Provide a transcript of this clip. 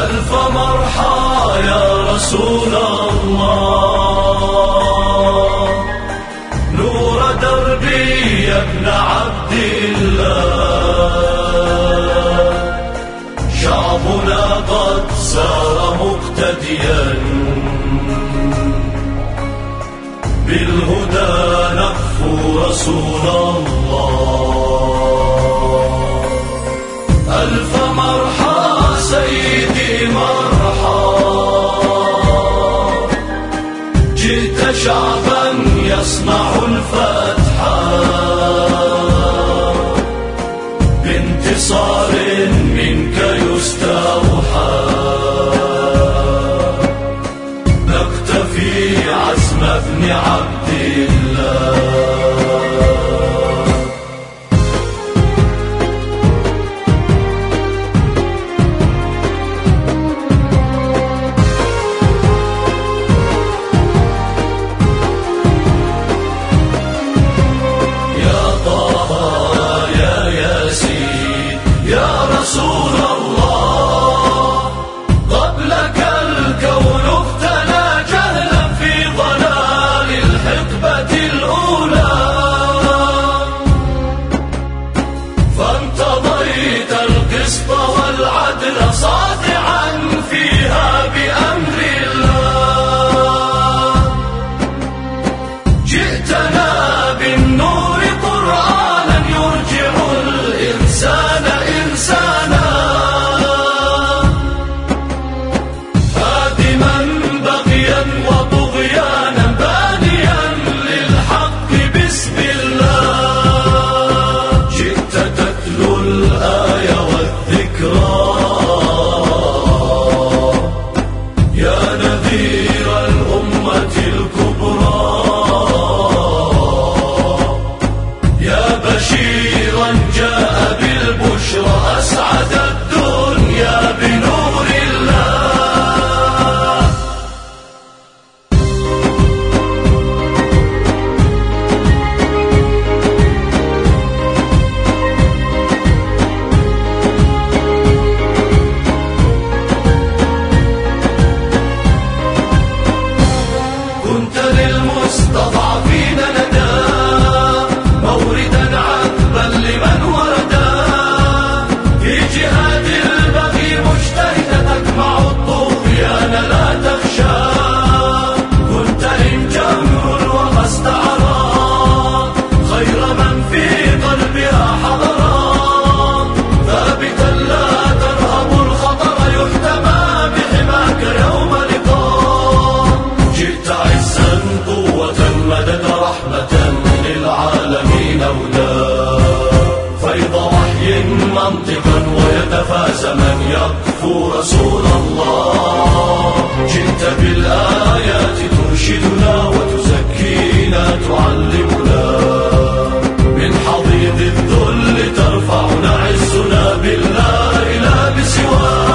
ألف مرحى يا رسول الله، نور دربي يا ابن عبد الله، شعبنا قد سار مقتديا بالهدى نحو رسول الله. ألف مرحى سيدي مرحى، جئت شعبا يصنع الفتحة بانتصار منك يستوحى، نقتفي عزم ابن عبد الله. رسول الله قبلك الكون اختلى جهلا في ضلال الحقبة الأولى، فانتضيت القسط والعدل ساطعا فيها بأمر الله، جئتنا بالنور قرآنا يرجع الإنسان إنسانا، هادما بغيا وطغيانا بانيا للحق بسم الله، جئت تتلو الآية والذكرى يا نذير الأمة الكبرى، يا بشيرا جاء بالبشرى أسعد الدنيا بنور الله. كنت للمستضعفين ندى موردا عذبا لمن وردا، في جهاد البغي مجتهدا تجمع الطغيان لا تخشى، كنت إن جمر وما استعرى خير من في قلبها حضرا، ثابتا لا ترهب الخطر يحتمى بحماك يوم لقاء، جئت عزا قوة مدد رحمة للعالمين هدى، فيض وحي منطقا ويتفاز من يقفو رسول الله، جئت بالآيات ترشدنا وتزكينا تعلمنا، من حضيض الذل ترفعنا عزنا بالله لا بسواه.